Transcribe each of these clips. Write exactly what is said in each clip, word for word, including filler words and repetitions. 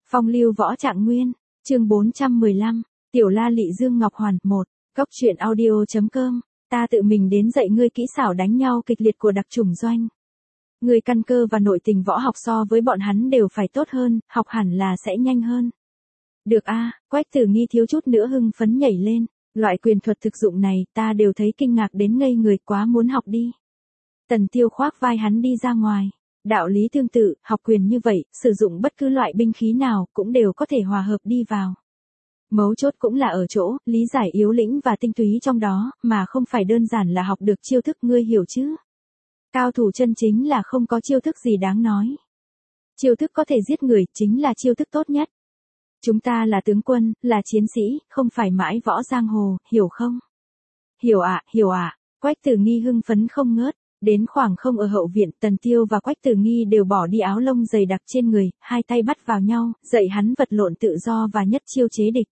Phong lưu võ trạng nguyên, chương bốn trăm mười lăm, Tiểu La Lị Dương Ngọc Hoàn, một, Cốc truyện audio.com, ta tự mình đến dạy ngươi kỹ xảo đánh nhau kịch liệt của đặc chủng doanh. Ngươi căn cơ và nội tình võ học so với bọn hắn đều phải tốt hơn, học hẳn là sẽ nhanh hơn. Được a, Quách Tử Nghi thiếu chút nữa hưng phấn nhảy lên, loại quyền thuật thực dụng này ta đều thấy kinh ngạc đến ngây người, quá muốn học đi. Tần Tiêu khoác vai hắn đi ra ngoài. Đạo lý tương tự, học quyền như vậy, sử dụng bất cứ loại binh khí nào cũng đều có thể hòa hợp đi vào. Mấu chốt cũng là ở chỗ, lý giải yếu lĩnh và tinh túy trong đó, mà không phải đơn giản là học được chiêu thức, ngươi hiểu chứ. Cao thủ chân chính là không có chiêu thức gì đáng nói. Chiêu thức có thể giết người, chính là chiêu thức tốt nhất. Chúng ta là tướng quân, là chiến sĩ, không phải mãi võ giang hồ, hiểu không? Hiểu ạ, hiểu ạ, Quách Tử Nghi hưng phấn không ngớt. Đến khoảng không ở hậu viện, Tần Tiêu và Quách Tử Nghi đều bỏ đi áo lông dày đặc trên người, hai tay bắt vào nhau, dạy hắn vật lộn tự do và nhất chiêu chế địch.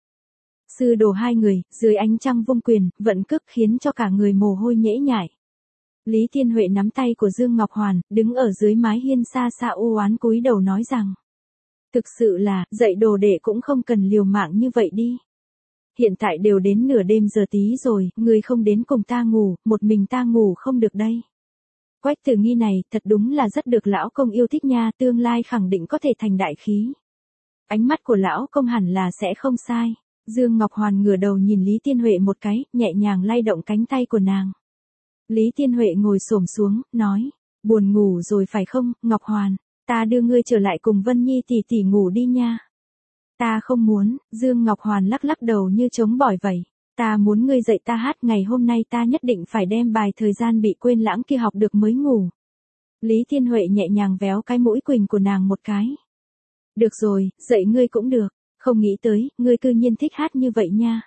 Sư đồ hai người, dưới ánh trăng vung quyền, vận cước khiến cho cả người mồ hôi nhễ nhại. Lý Thiên Huệ nắm tay của Dương Ngọc Hoàn, đứng ở dưới mái hiên xa xa u oán cúi đầu nói rằng. Thực sự là, dạy đồ đệ cũng không cần liều mạng như vậy đi. Hiện tại đều đến nửa đêm giờ tí rồi, người không đến cùng ta ngủ, một mình ta ngủ không được đây. Quách Tử Nghi này, thật đúng là rất được lão công yêu thích nha, tương lai khẳng định có thể thành đại khí. Ánh mắt của lão công hẳn là sẽ không sai. Dương Ngọc Hoàn ngửa đầu nhìn Lý Thiên Huệ một cái, nhẹ nhàng lay động cánh tay của nàng. Lý Thiên Huệ ngồi xổm xuống, nói, buồn ngủ rồi phải không, Ngọc Hoàn, ta đưa ngươi trở lại cùng Vân Nhi tỷ tỷ ngủ đi nha. Ta không muốn, Dương Ngọc Hoàn lắc lắc đầu như trống bỏi vậy. Ta muốn ngươi dạy ta hát, ngày hôm nay ta nhất định phải đem bài thời gian bị quên lãng kia học được mới ngủ. Lý Thiên Huệ nhẹ nhàng véo cái mũi quỳnh của nàng một cái. Được rồi, dạy ngươi cũng được, không nghĩ tới, ngươi cư nhiên thích hát như vậy nha.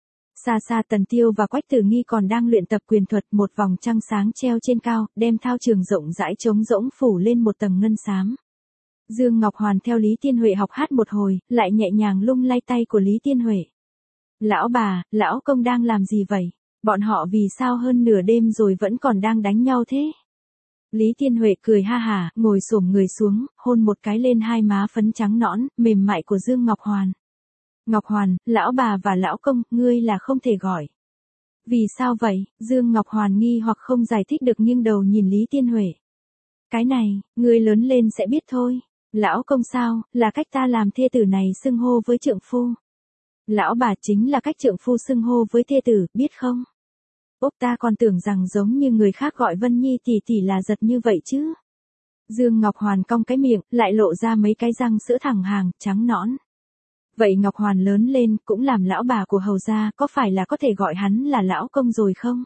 Xa xa Tần Tiêu và Quách Tử Nghi còn đang luyện tập quyền thuật, một vòng trăng sáng treo trên cao, đem thao trường rộng rãi trống rỗng phủ lên một tầng ngân xám. Dương Ngọc Hoàn theo Lý Thiên Huệ học hát một hồi, lại nhẹ nhàng lung lay tay của Lý Thiên Huệ. Lão bà, lão công đang làm gì vậy? Bọn họ vì sao hơn nửa đêm rồi vẫn còn đang đánh nhau thế? Lý Thiên Huệ cười ha hả, ngồi xổm người xuống, hôn một cái lên hai má phấn trắng nõn, mềm mại của Dương Ngọc Hoàn. Ngọc Hoàn, lão bà và lão công, ngươi là không thể gọi. Vì sao vậy? Dương Ngọc Hoàn nghi hoặc không giải thích được, nghiêng đầu nhìn Lý Thiên Huệ. Cái này, ngươi lớn lên sẽ biết thôi. Lão công sao, là cách ta làm thê tử này xưng hô với trượng phu. Lão bà chính là cách trượng phu xưng hô với thê tử, biết không? Ốc, ta còn tưởng rằng giống như người khác gọi Vân Nhi tỷ tỷ là giật như vậy chứ. Dương Ngọc Hoàn cong cái miệng, lại lộ ra mấy cái răng sữa thẳng hàng, trắng nõn. Vậy Ngọc Hoàn lớn lên, cũng làm lão bà của hầu gia, có phải là có thể gọi hắn là lão công rồi không?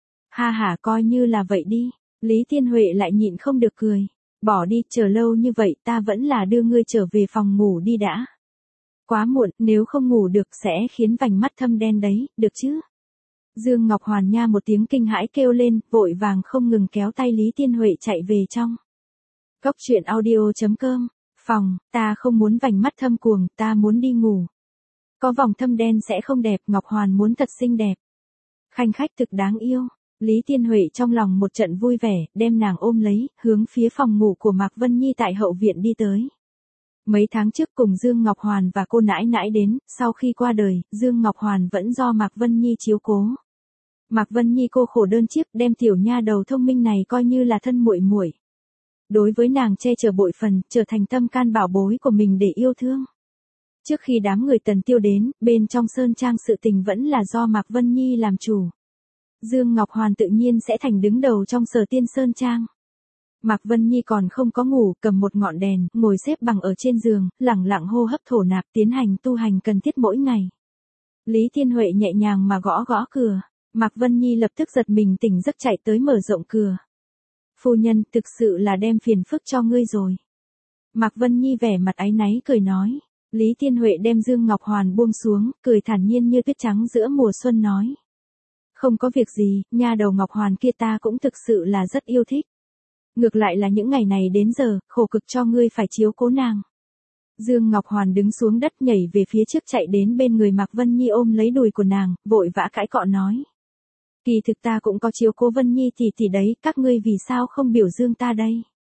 Ha ha, coi như là vậy đi. Lý Thiên Huệ lại nhịn không được cười. Bỏ đi, chờ lâu như vậy, ta vẫn là đưa ngươi trở về phòng ngủ đi đã. Quá muộn, nếu không ngủ được sẽ khiến vành mắt thâm đen đấy, được chứ? Dương Ngọc Hoàn nha một tiếng kinh hãi kêu lên, vội vàng không ngừng kéo tay Lý Thiên Huệ chạy về trong. Cốc truyện audio.com, phòng, ta không muốn vành mắt thâm cuồng, ta muốn đi ngủ. Có vòng thâm đen sẽ không đẹp, Ngọc Hoàn muốn thật xinh đẹp. Khanh khách thực đáng yêu. Lý Thiên Huệ trong lòng một trận vui vẻ, đem nàng ôm lấy, hướng phía phòng ngủ của Mạc Vân Nhi tại hậu viện đi tới. Mấy tháng trước cùng Dương Ngọc Hoàn và cô nãi nãi đến, sau khi qua đời, Dương Ngọc Hoàn vẫn do Mạc Vân Nhi chiếu cố. Mạc Vân Nhi cô khổ đơn chiếc, đem tiểu nha đầu thông minh này coi như là thân muội muội. Đối với nàng che chở bội phần, trở thành tâm can bảo bối của mình để yêu thương. Trước khi đám người Tần Tiêu đến, bên trong sơn trang sự tình vẫn là do Mạc Vân Nhi làm chủ. Dương Ngọc Hoàn tự nhiên sẽ thành đứng đầu trong Sở Tiên Sơn Trang. Mạc Vân Nhi còn không có ngủ, cầm một ngọn đèn, ngồi xếp bằng ở trên giường, lẳng lặng hô hấp thổ nạp, tiến hành tu hành cần thiết mỗi ngày. Lý Thiên Huệ nhẹ nhàng mà gõ gõ cửa, Mạc Vân Nhi lập tức giật mình tỉnh giấc chạy tới mở rộng cửa. Phu nhân, thực sự là đem phiền phức cho ngươi rồi. Mạc Vân Nhi vẻ mặt áy náy cười nói. Lý Thiên Huệ đem Dương Ngọc Hoàn buông xuống, cười thản nhiên như tuyết trắng giữa mùa xuân nói. Không có việc gì, nha đầu Ngọc Hoàn kia ta cũng thực sự là rất yêu thích. Ngược lại là những ngày này đến giờ, khổ cực cho ngươi phải chiếu cố nàng. Dương Ngọc Hoàn đứng xuống đất nhảy về phía trước chạy đến bên người Mạc Vân Nhi ôm lấy đùi của nàng, vội vã cãi cọ nói. Kỳ thực ta cũng có chiếu cố Vân Nhi tỷ tỷ đấy, các ngươi vì sao không biểu dương ta đây?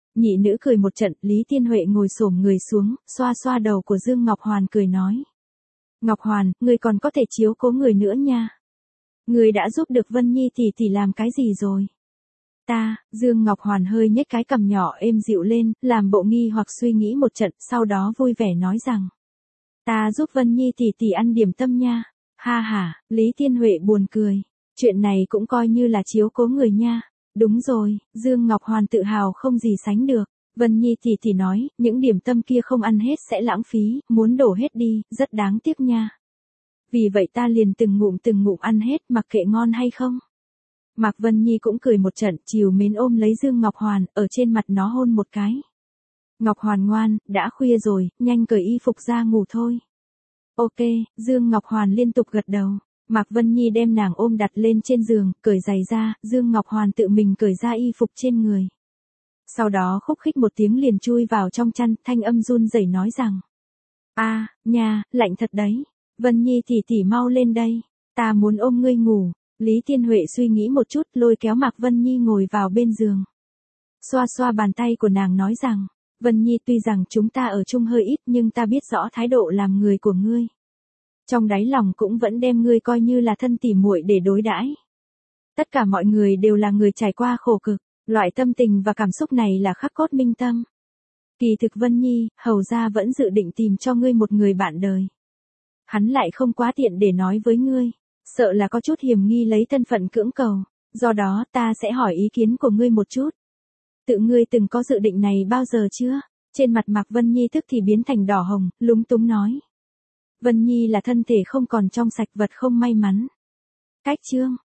Nhị nữ cười một trận, Lý Tiên Huệ ngồi xổm người xuống, xoa xoa đầu của Dương Ngọc Hoàn cười nói. Ngọc Hoàn, ngươi còn có thể chiếu cố người nữa nha. Ngươi đã giúp được Vân Nhi tỷ tỷ làm cái gì rồi? Ta, Dương Ngọc Hoàn hơi nhếch cái cằm nhỏ êm dịu lên, làm bộ nghi hoặc suy nghĩ một trận, sau đó vui vẻ nói rằng. Ta giúp Vân Nhi tỷ tỷ ăn điểm tâm nha. Ha ha, Lý Tiên Huệ buồn cười. Chuyện này cũng coi như là chiếu cố người nha. Đúng rồi, Dương Ngọc Hoàn tự hào không gì sánh được. Vân Nhi tỷ tỷ nói, những điểm tâm kia không ăn hết sẽ lãng phí, muốn đổ hết đi, rất đáng tiếc nha. Vì vậy ta liền từng ngụm từng ngụm ăn hết, mặc kệ ngon hay không. Mạc Vân Nhi cũng cười một trận, chiều mến ôm lấy Dương Ngọc Hoàn, ở trên mặt nó hôn một cái. Ngọc Hoàn ngoan, đã khuya rồi, nhanh cởi y phục ra ngủ thôi. Ok, Dương Ngọc Hoàn liên tục gật đầu. Mạc Vân Nhi đem nàng ôm đặt lên trên giường, cởi giày ra, Dương Ngọc Hoàn tự mình cởi ra y phục trên người. Sau đó khúc khích một tiếng liền chui vào trong chăn, thanh âm run rẩy nói rằng. A, à, nha, lạnh thật đấy. Vân Nhi tỷ tỷ mau lên đây. Ta muốn ôm ngươi ngủ. Lý Tiên Huệ suy nghĩ một chút, lôi kéo Mạc Vân Nhi ngồi vào bên giường. Xoa xoa bàn tay của nàng nói rằng. Vân Nhi, tuy rằng chúng ta ở chung hơi ít nhưng ta biết rõ thái độ làm người của ngươi. Trong đáy lòng cũng vẫn đem ngươi coi như là thân tỉ muội để đối đãi. Tất cả mọi người đều là người trải qua khổ cực, loại tâm tình và cảm xúc này là khắc cốt minh tâm. Kỳ thực Vân Nhi, hầu ra vẫn dự định tìm cho ngươi một người bạn đời. Hắn lại không quá tiện để nói với ngươi, sợ là có chút hiềm nghi lấy thân phận cưỡng cầu, do đó ta sẽ hỏi ý kiến của ngươi một chút. Tự ngươi từng có dự định này bao giờ chưa? Trên mặt Mạc Vân Nhi tức thì biến thành đỏ hồng, lúng túng nói. Vân Nhi là thân thể không còn trong sạch, vật không may mắn. Cách chương